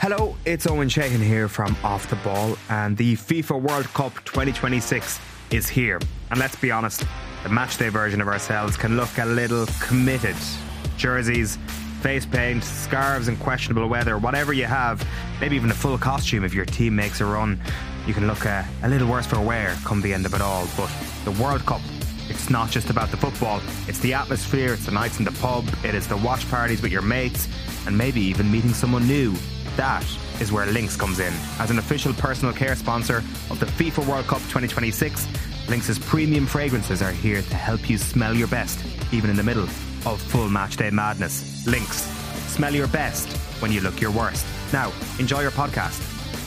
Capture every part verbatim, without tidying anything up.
Hello, it's Owen Sheehan here from Off the Ball, and the FIFA World Cup twenty twenty-six is here. And let's be honest, the matchday version of ourselves can look a little committed. Jerseys, face paint, scarves and questionable weather, whatever you have, maybe even a full costume if your team makes a run, you can look a, a little worse for wear come the end of it all. But the World Cup, it's not just about the football, it's the atmosphere, it's the nights in the pub, it is the watch parties with your mates, and maybe even meeting someone new. That is where Lynx comes in. As an official personal care sponsor of the FIFA World Cup twenty twenty-six, Lynx's premium fragrances are here to help you smell your best, even in the middle of full matchday madness. Lynx, smell your best when you look your worst. Now, enjoy your podcast.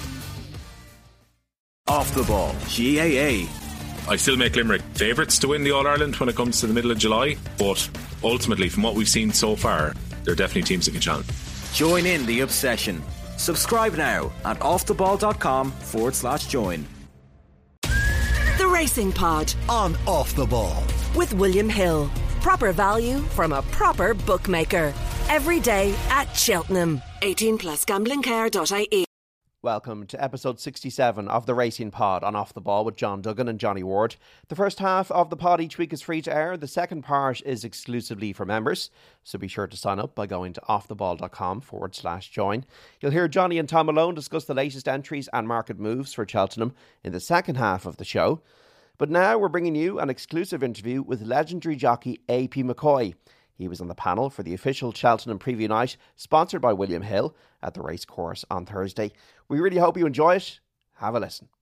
Off the Ball, G A A. I still make Limerick favourites to win the All-Ireland when it comes to the middle of July, but ultimately, from what we've seen so far, they're definitely teams that can challenge. Join in the obsession. Subscribe now at offtheball.com forward slash join. The Racing Pod on Off the Ball with William Hill. Proper value from a proper bookmaker. Every day at Cheltenham. eighteen plus gamblingcare dot I E. Welcome to episode sixty-seven of the Racing Pod on Off the Ball with John Duggan and Johnny Ward. The first half of the pod each week is free to air. The second part is exclusively for members, so be sure to sign up by going to offtheball.com forward slash join. You'll hear Johnny and Tom Malone discuss the latest entries and market moves for Cheltenham in the second half of the show. But now we're bringing you an exclusive interview with legendary jockey A P McCoy. He was on the panel for the official Cheltenham preview night, sponsored by William Hill, at the racecourse on Thursday. We really hope you enjoy it. Have a listen.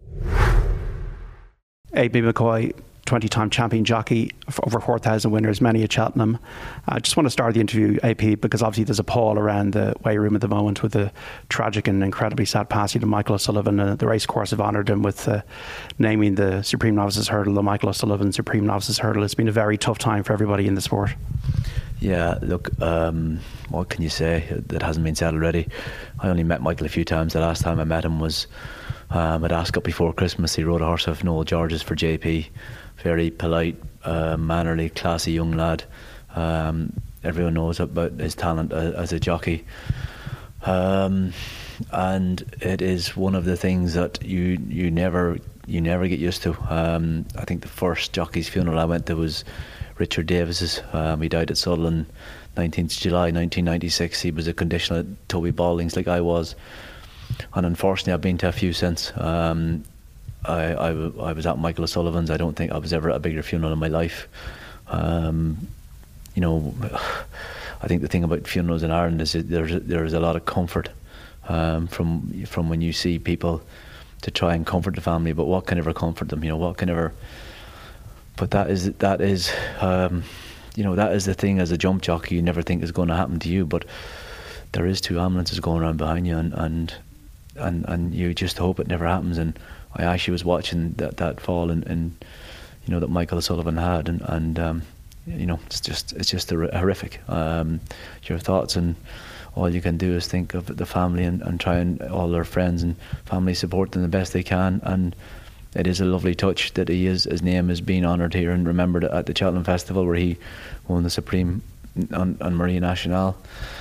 A P McCoy, twenty-time champion jockey, over four thousand winners, many at Cheltenham. I just want to start the interview, A P, because obviously there's a pall around the weigh room at the moment with the tragic and incredibly sad passing of Michael O'Sullivan. Uh, the racecourse have honoured him with uh, naming the Supreme Novices Hurdle the Michael O'Sullivan Supreme Novices Hurdle. It's been a very tough time for everybody in the sport. Yeah, look, um, what can you say that hasn't been said already? I only met Michael a few times. The last time I met him was um, at Ascot before Christmas. He rode a horse off Noel George's for J P. Very polite, uh, mannerly, classy young lad. Um, everyone knows about his talent as a jockey. Um, and it is one of the things that you you never you never get used to. Um, I think the first jockey's funeral I went to was Richard Davis's. Um, he died at Sutherland, nineteenth of July nineteen ninety-six. He was a conditional at Toby Balding's like I was, and unfortunately I've been to a few since. Um, I, I, I was at Michael O'Sullivan's. I don't think I was ever at a bigger funeral in my life. Um, you know, I think the thing about funerals in Ireland is that there's there's a lot of comfort um, from from when you see people to try and comfort the family. But what can ever comfort them? You know, what can ever. But that is that is um, you know that is the thing as a jump jockey you never think is going to happen to you, but there is two ambulances going around behind you, and and and, and you just hope it never happens. And I actually was watching that, that fall and, and you know that Michael O'Sullivan had, and and um, you know it's just it's just horrific. Um, your thoughts, and all you can do is think of the family and, and try and all their friends and family support them the best they can. And it is a lovely touch that he is his name is being honoured here and remembered at the Cheltenham Festival, where he won the Supreme on, on Maria Nationale.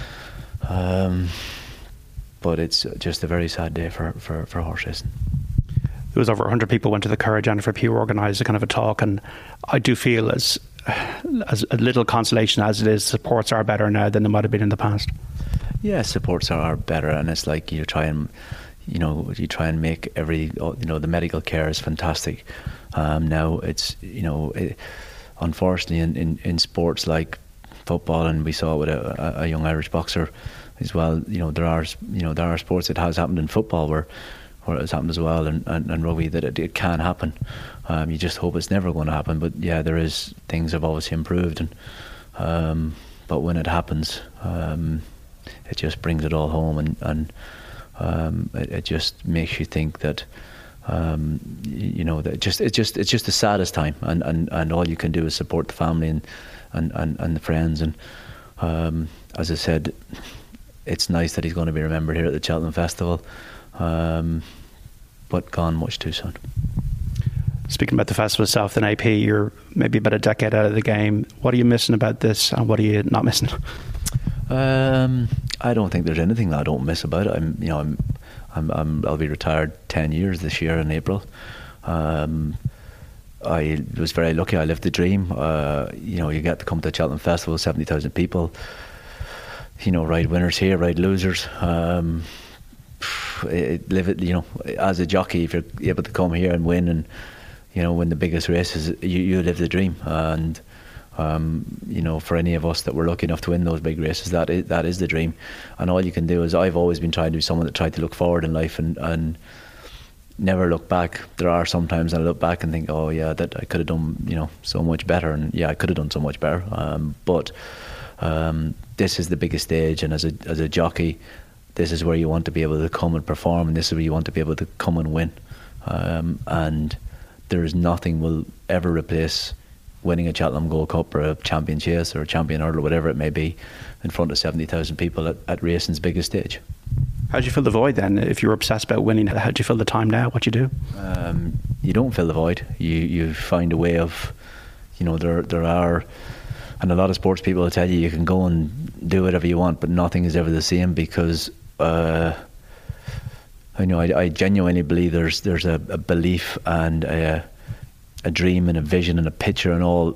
Um, but it's just a very sad day for, for, for horse racing. There was over one hundred people went to the Curragh. Jennifer Pugh organised a kind of a talk, and I do feel as as a little consolation as it is, supports are better now than they might have been in the past. Yeah, supports are better, and it's like you try and you know you try and make every you know the medical care is fantastic. Um, now it's you know it, unfortunately in, in, in sports like football, and we saw it with a, a young Irish boxer as well. You know there are you know there are sports. It has happened in football where. where it's happened as well, and, and, and rugby, that it, it can happen. Um, you just hope it's never going to happen, but yeah, there is things have obviously improved, and um, but when it happens, um, it just brings it all home, and, and um, it, it just makes you think that um, you, you know that just it's just it's just the saddest time, and, and, and all you can do is support the family and and, and, and the friends, and um, as I said, it's nice that he's going to be remembered here at the Cheltenham Festival. Um, but gone much too soon. Speaking about the festival itself, then A P, you're maybe about a decade out of the game. What are you missing about this, and what are you not missing? Um, I don't think there's anything that I don't miss about it. I'm, you know, I'm, I'm, I'm I'll be retired ten years this year in April. Um, I was very lucky. I lived the dream. Uh, you know, you get to come to the Cheltenham Festival, seventy thousand people. You know, ride winners here, ride losers. Um, it, live it. You know, as a jockey, if you're able to come here and win, and you know, win the biggest races, you, you live the dream. And um, you know, for any of us that were lucky enough to win those big races, that is, that is the dream. And all you can do is, I've always been trying to be someone that tried to look forward in life and and. never look back. There are sometimes I look back and think, oh yeah, that I could have done, you know, so much better, and yeah, I could have done so much better. Um, but um, this is the biggest stage, and as a as a jockey, this is where you want to be able to come and perform, and this is where you want to be able to come and win. Um, and there is nothing will ever replace winning a Cheltenham Gold Cup or a Champion Chase or a Champion Hurdle or whatever it may be in front of seventy thousand people at, at racing's biggest stage. How do you fill the void then? If you're obsessed about winning, how do you fill the time now? What do you do? Um, you don't fill the void. You you find a way of, you know, there there are, and a lot of sports people will tell you you can go and do whatever you want, but nothing is ever the same because, uh, I know I, I genuinely believe there's there's a, a belief and a, a dream and a vision and a picture and all.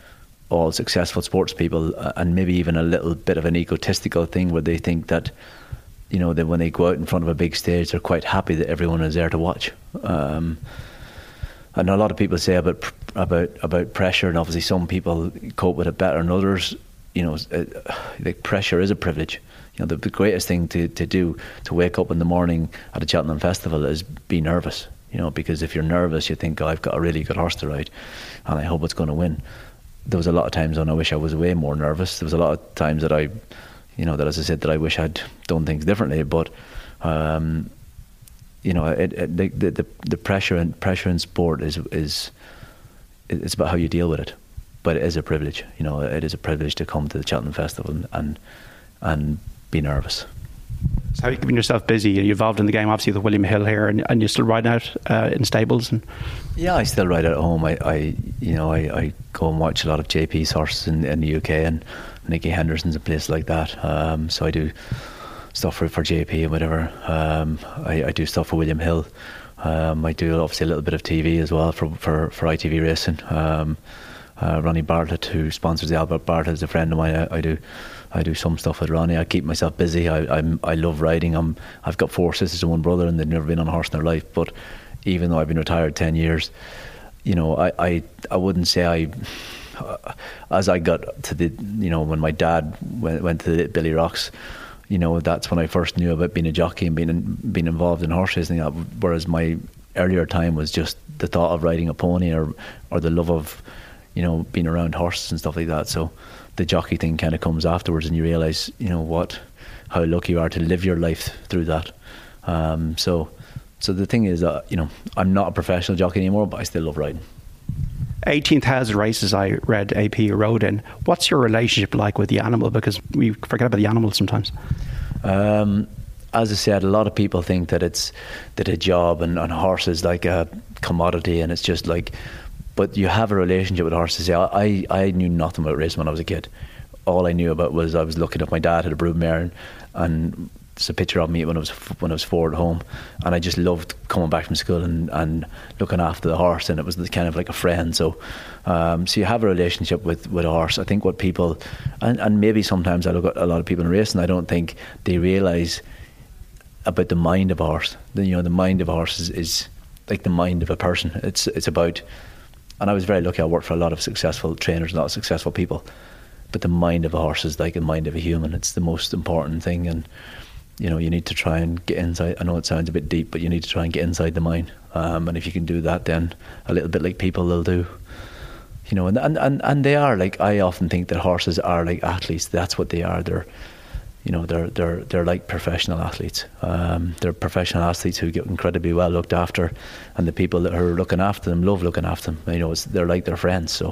all successful sports people, and maybe even a little bit of an egotistical thing where they think that, you know, that when they go out in front of a big stage, they're quite happy that everyone is there to watch. Um, and a lot of people say about about about pressure, and obviously some people cope with it better than others. You know, uh, like pressure is a privilege. You know, the, the greatest thing to, to do to wake up in the morning at a Cheltenham Festival is be nervous. You know, because if you're nervous, you think, oh, I've got a really good horse to ride, and I hope it's going to win. There was a lot of times when I wish I was way more nervous. There was a lot of times that I, you know, that as I said, that I wish I'd done things differently. But, um, you know, it, it, the, the the pressure and pressure in sport is is it's about how you deal with it. But it is a privilege. You know, it is a privilege to come to the Cheltenham Festival and and, and be nervous. So how are you keeping yourself busy? You're involved in the game, obviously, with William Hill here, and, and you're still riding out uh, in stables. And yeah, I still ride out at home. I, I you know, I, I go and watch a lot of J P's horses in, in the U K, and Nicky Henderson's a place like that. Um, so I do stuff for, for J P and whatever. Um, I, I do stuff for William Hill. Um, I do obviously a little bit of T V as well for for, for I T V Racing. Um, uh, Ronnie Bartlett, who sponsors the Albert Bartlett, is a friend of mine. I, I do. I do some stuff with Ronnie. I keep myself busy. I I'm, I love riding. I'm I've got four sisters and one brother, and they've never been on a horse in their life. But even though I've been retired ten years, you know, I, I, I wouldn't say I. Uh, as I got to the, you know, when my dad went went to the Billy Rocks, you know, that's when I first knew about being a jockey and being in, being involved in horse racing. Whereas my earlier time was just the thought of riding a pony or or the love of, you know, being around horses and stuff like that. So the jockey thing kind of comes afterwards, and you realise, you know, what, how lucky you are to live your life through that. Um, so, so the thing is that, you know, I'm not a professional jockey anymore, but I still love riding. eighteen thousand races I read A P rode in. What's your relationship like with the animal? Because we forget about the animal sometimes. Um, as I said, a lot of people think that it's that a job and, and horse is like a commodity, and it's just like. But you have a relationship with horses. I, I knew nothing about racing when I was a kid. All I knew about was I was looking at my dad had a broodmare, and, and it's a picture of me when I was when I was four at home, and I just loved coming back from school and, and looking after the horse, and it was kind of like a friend. So, um, so you have a relationship with, with a horse. I think what people, and, and maybe sometimes I look at a lot of people in racing, I don't think they realise about the mind of a horse. The, you know, the mind of a horse is, is like the mind of a person. It's it's about. And I was very lucky. I worked for a lot of successful trainers, a lot of successful people. But the mind of a horse is like the mind of a human. It's the most important thing. And, you know, you need to try and get inside. I know it sounds a bit deep, but you need to try and get inside the mind. Um, and if you can do that, then a little bit like people will do. You know, and, and, and, and they are like, I often think that horses are like athletes. That's what they are. They're, you know, they're they're they're like professional athletes. Um, they're professional athletes who get incredibly well looked after, and the people that are looking after them love looking after them. You know, it's, they're like their friends. So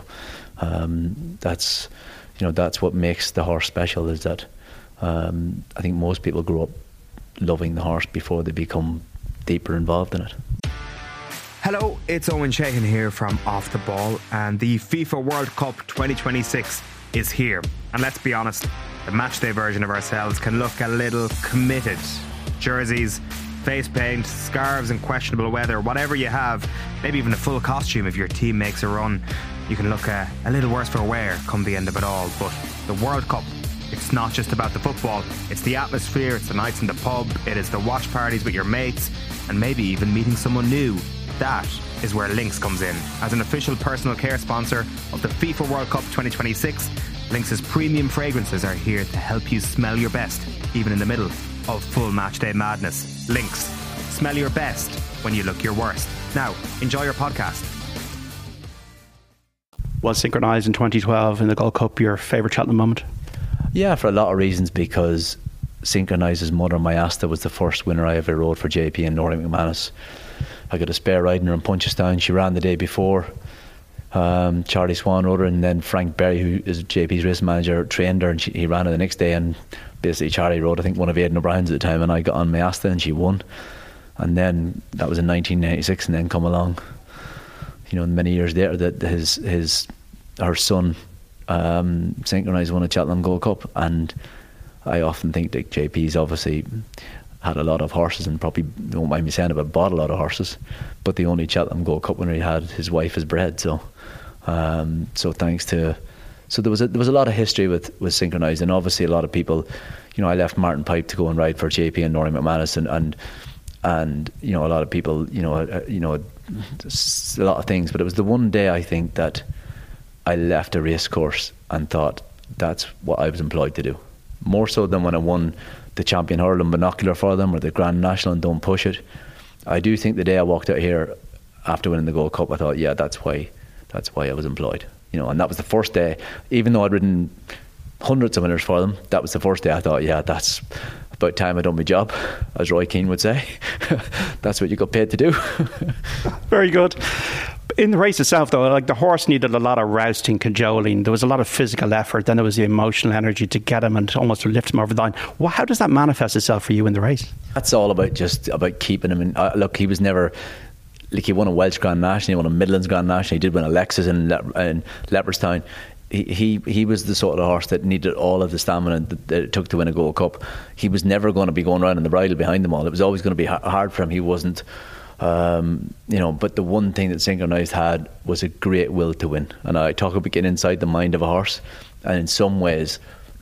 um, that's, you know, that's what makes the horse special. Is that um, I think most people grow up loving the horse before they become deeper involved in it. Hello, it's Owen Sheehan here from Off the Ball, and the FIFA World Cup twenty twenty-six is here. And let's be honest, the matchday version of ourselves can look a little committed. Jerseys, face paint, scarves and questionable weather, whatever you have, maybe even a full costume if your team makes a run, you can look a, a little worse for wear come the end of it all. But the World Cup, it's not just about the football, it's the atmosphere, it's the nights in the pub, it is the watch parties with your mates, and maybe even meeting someone new. That is where Lynx comes in. As an official personal care sponsor of the FIFA World Cup twenty twenty-six, Lynx's premium fragrances are here to help you smell your best, even in the middle of full matchday madness. Lynx, smell your best when you look your worst. Now, enjoy your podcast. Was synchronised in twenty twelve in the Gold Cup your favourite Cheltenham moment? Yeah, for a lot of reasons, because Synchronise's mother, Mayasta, was the first winner I ever rode for J P and Norrie McManus. I got a spare riding her in Punchestown. She ran the day before. Um, Charlie Swan rode her, and then Frank Berry, who is J P's race manager, trained her, and she, he ran her the next day. And basically, Charlie rode, I think, one of Aidan O'Brien's at the time, and I got on Mayasta, and she won. And then that was in nineteen ninety-six, and then come along, you know, many years later, that his his her son um, Synchronise won a Cheltenham Gold Cup, and I often think that J P's obviously had a lot of horses, and probably don't mind me saying about bought a lot of horses, but the only Cheltenham Gold Cup winner he had, his wife is bred. So, um, so thanks to, so there was a, there was a lot of history with with Synchronise, and obviously a lot of people, you know, I left Martin Pipe to go and ride for J P and Norrie McManus, and and and you know, a lot of people, you know, uh, you know, a lot of things, but it was the one day I think that I left a race course and thought that's what I was employed to do, more so than when I won the Champion Hurling Binocular for them or the Grand National and Don't Push It. I do think the day I walked out here after winning the Gold Cup, I thought, yeah, that's why that's why I was employed, you know. And that was the first day, even though I'd ridden hundreds of winners for them, that was the first day I thought, yeah, that's about time I done my job, as Roy Keane would say. That's what you got paid to do. Very good. In the race itself, though, like the horse needed a lot of rousting, cajoling. There was a lot of physical effort. Then there was the emotional energy to get him and almost to lift him over the line. Well, how does that manifest itself for you in the race? That's all about just about keeping him in. Uh, look, he was never, like, he won a Welsh Grand National, he won a Midlands Grand National, he did win a Lexus in, Le- in Leopardstown. He, he he was the sort of horse that needed all of the stamina that, that it took to win a Gold Cup. He was never going to be going around on the bridle behind them all. It was always going to be ha- hard for him. He wasn't. Um, you know, but the one thing that Synchronised had was a great will to win. And I talk about getting inside the mind of a horse, and in some ways,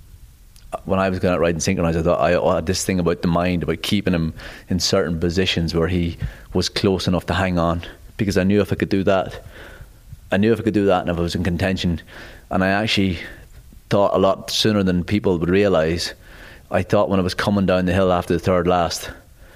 when I was going out riding Synchronised, I thought I had this thing about the mind, about keeping him in certain positions where he was close enough to hang on, because I knew if I could do that, I knew if I could do that, and if I was in contention. And I actually thought a lot sooner than people would realise. I thought when I was coming down the hill after the third last,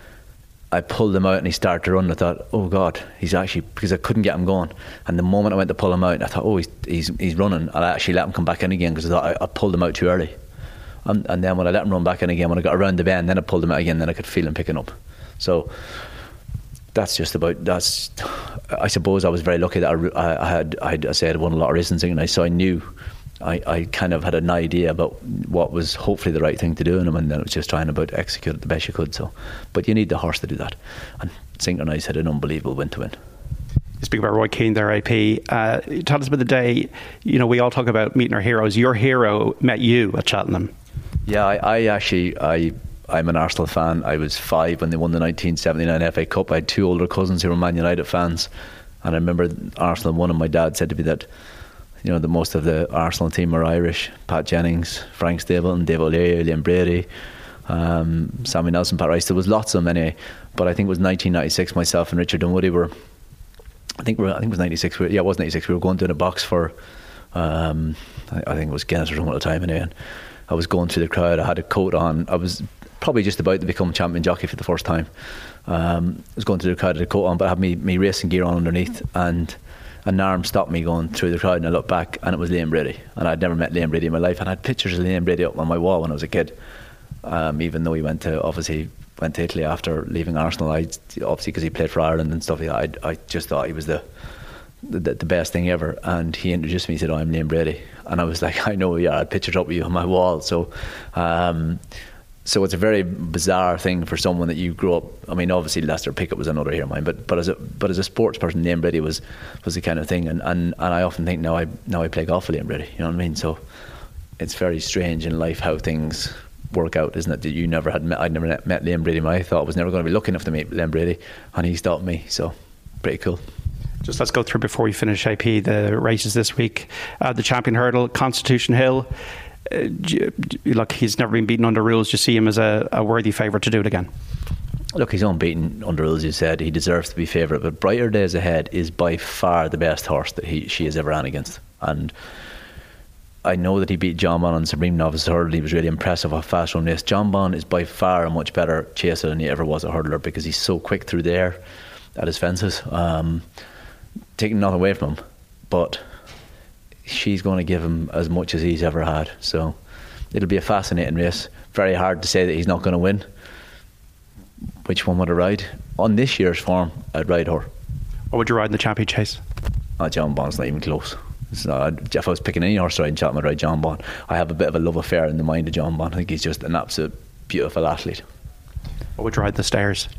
I pulled him out and he started to run. I thought, oh God, he's actually, because I couldn't get him going. And the moment I went to pull him out, I thought, oh, he's he's, he's running. And I actually let him come back in again, because I thought I, I pulled him out too early. And, and then when I let him run back in again, when I got around the bend, then I pulled him out again, then I could feel him picking up. So that's just about, that's, I suppose I was very lucky that I, I, I had, I, had, I said I won a lot of races, and so I knew, I, I kind of had an idea about what was hopefully the right thing to do in him, and then it was just trying to execute it the best you could. So, but you need the horse to do that, and Synchronised had an unbelievable win to win. You speak about Roy Keane there, A P. Uh, tell us about the day. You know, we all talk about meeting our heroes. Your hero met you at Cheltenham. Yeah, I, I actually, I, I'm an Arsenal fan. I was five when they won the nineteen seventy-nine F A Cup. I had two older cousins who were Man United fans, and I remember Arsenal won, and my dad said to me that, you know, the most of the Arsenal team were Irish. Pat Jennings, Frank Stapleton, Dave O'Leary, Liam Brady, um, Sammy Nelson, Pat Rice. There was lots of them anyway. But I think it was nineteen ninety-six. Myself and Richard Dunwoody were, I think we were, I think it was ninety-six. We, yeah, it was ninety-six. We were going down a box for, um, I, I think it was Guinness or something at the time anyway. And I was going through the crowd. I had a coat on. I was probably just about to become champion jockey for the first time. Um, I was going through the crowd with a coat on, but I had me, me racing gear on underneath, and an arm stopped me going through the crowd, and I looked back, and it was Liam Brady, and I'd never met Liam Brady in my life, and I had pictures of Liam Brady up on my wall when I was a kid, um, even though he went to obviously went to Italy after leaving Arsenal. I obviously, because he played for Ireland and stuff, I, I just thought he was the, the the best thing ever. And he introduced me, he said, oh, I'm Liam Brady, and I was like, I know, yeah, I had pictures up with you on my wall. So um, so it's a very bizarre thing for someone that you grew up, I mean, obviously Lester Pickett was another hero of mine, but but as a but as a sports person, Liam Brady was was the kind of thing, and, and, and I often think now I now I play golf with Liam Brady, you know what I mean? So it's very strange in life how things work out, isn't it? That you never had met, I'd never met, met Liam Brady. I thought I was never going to be lucky enough to meet Liam Brady, and he stopped me. So pretty cool. Just let's go through before we finish, A P, the races this week. Uh, the Champion Hurdle, Constitution Hill. Uh, look, he's never been beaten under rules. Do you see him as a, a worthy favourite to do it again? Look, he's unbeaten under rules, you said. He deserves to be favourite, but Brighter Days Ahead is by far the best horse that he she has ever ran against. And I know that he beat John Bon on Supreme Novice Hurdle. He was really impressive off fast run race. John Bon is by far a much better chaser than he ever was a hurdler, because he's so quick through the air at his fences. Um, taking nothing away from him, but she's going to give him as much as he's ever had. So it'll be a fascinating race. Very hard to say that he's not going to win. Which one would I ride? On this year's form, I'd ride her. What would you ride in the Champion Chase? Oh, John Bon's not even close. It's not, if I was picking any horse to ride in Cheltenham, I'd ride John Bon. I have a bit of a love affair in the mind of John Bon. I think he's just an absolute beautiful athlete. What would you ride in the Stairs?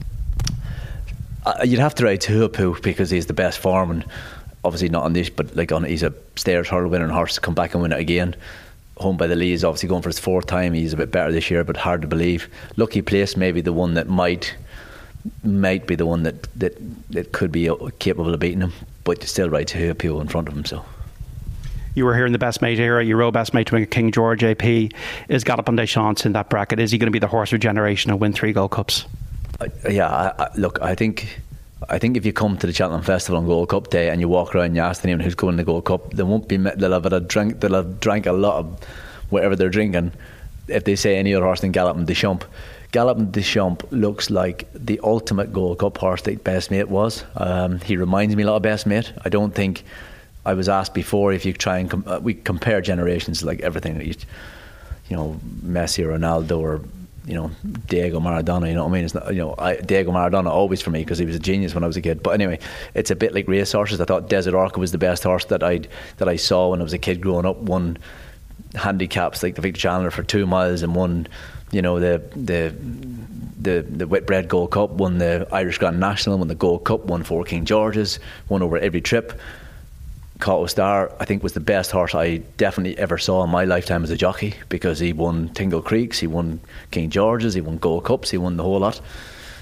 Uh, you'd have to ride Tuapu, because he's the best form, and obviously not on this, but like on he's a Stairs hurdle winning horse to come back and win it again. Home by the Lee is obviously going for his fourth time. He's a bit better this year, but hard to believe. Lucky Place maybe the one that might might be the one that that, that could be capable of beating him, but still ride Tuapu in front of him. So you were here in the Best Mate era. You rode Best Mate to win King George. A P, is Galopin Des Champs in that bracket? Is he going to be the horse of generation and win three Gold Cups? Uh, yeah, I, I, look, I think I think if you come to the Cheltenham Festival on Gold Cup Day and you walk around and you ask anyone who's going to the Gold Cup, they won't be they'll have had a drink they'll have drank a lot of whatever they're drinking if they say any other horse than Galopin Des Champs. Galopin Des Champs looks like the ultimate Gold Cup horse that Best Mate was. Um, he reminds me a lot of Best Mate. I don't think I was asked before if you try and com- uh, we compare generations, like everything, you, you know, Messi or Ronaldo or you know Diego Maradona. You know what I mean? It's not, you know, I, Diego Maradona always for me, because he was a genius when I was a kid. But anyway, it's a bit like race horses. I thought Desert Orca was the best horse that I that I saw when I was a kid growing up. Won handicaps like the Victor Chandler for two miles and won, you know, the the the the Whitbread Gold Cup, won the Irish Grand National, won the Gold Cup, won four King Georges, won over every trip. Cato Star, I think, was the best horse I definitely ever saw in my lifetime as a jockey, because he won Tingle Creeks, he won King Georges, he won Gold Cups, he won the whole lot.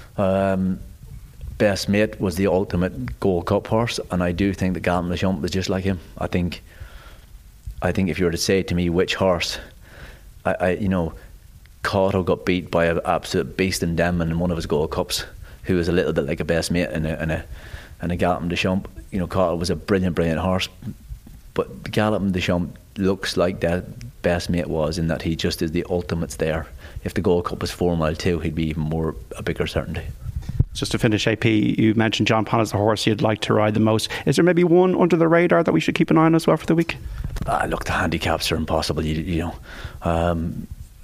Um, Best Mate was the ultimate Gold Cup horse, and I do think that Galopin Des Champs was just like him. I think I think if you were to say to me which horse, I, I you know, Cato got beat by an absolute beast in Denman in one of his Gold Cups, who was a little bit like a Best Mate and a, and a, and a Galopin Des Champs. You know, Cato was a brilliant, brilliant horse, but Galopin Des Champs looks like that Best Mate was, in that he just is the ultimates there. If the Gold Cup was four mile two, he'd be even more a bigger certainty. Just to finish, A P, you mentioned John Bon as the horse you'd like to ride the most. Is there maybe one under the radar that we should keep an eye on as well for the week? Ah, look, the handicaps are impossible. You, you know, um,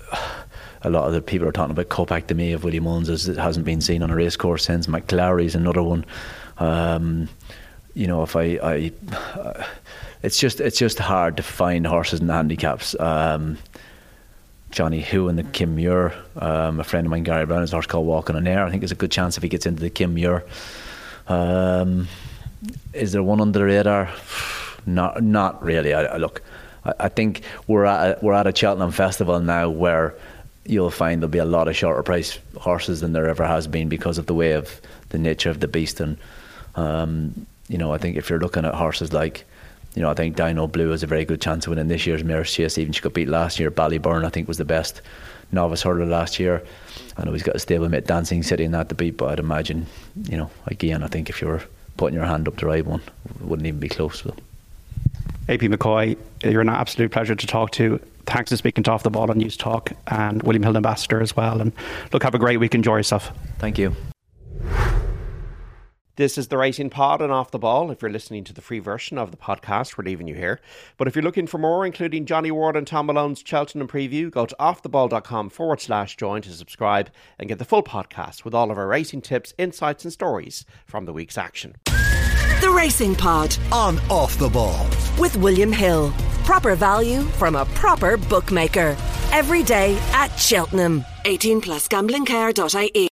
a lot of the people are talking about Copac de May of Willie Mullins, as it hasn't been seen on a race course since. McClarry's another one. Um, you know, if I, I uh, it's just it's just hard to find horses in the handicaps. Um, Johnny Hu and the Kim Muir, um, a friend of mine, Gary Brown, has a horse called Walking on Air. I think there's a good chance if he gets into the Kim Muir. Um, is there one under the radar? Not, not really. I, I look, I, I think we're at a, we're at a Cheltenham Festival now where you'll find there'll be a lot of shorter price horses than there ever has been, because of the way of the nature of the beast. And um, you know, I think if you're looking at horses like, you know, I think Dino Blue has a very good chance of winning this year's Mayor's Chase. Even she got beat last year. Ballyburn, I think, was the best novice hurdler last year. I know he's got a stablemate, Dancing City, and that to beat, but I'd imagine, you know, again, I think if you were putting your hand up to ride one, it wouldn't even be close. But A P McCoy, you're an absolute pleasure to talk to. Thanks for speaking to Off the Ball on News Talk, and William Hill Ambassador as well. And look, have a great week. Enjoy yourself. Thank you. This is the Racing Pod and Off the Ball. If you're listening to the free version of the podcast, we're leaving you here. But if you're looking for more, including Johnny Ward and Tom Malone's Cheltenham preview, go to offtheball.com forward slash join to subscribe and get the full podcast with all of our racing tips, insights and stories from the week's action. The Racing Pod on Off the Ball with William Hill. Proper value from a proper bookmaker. Every day at Cheltenham. eighteen plus gambling care dot I E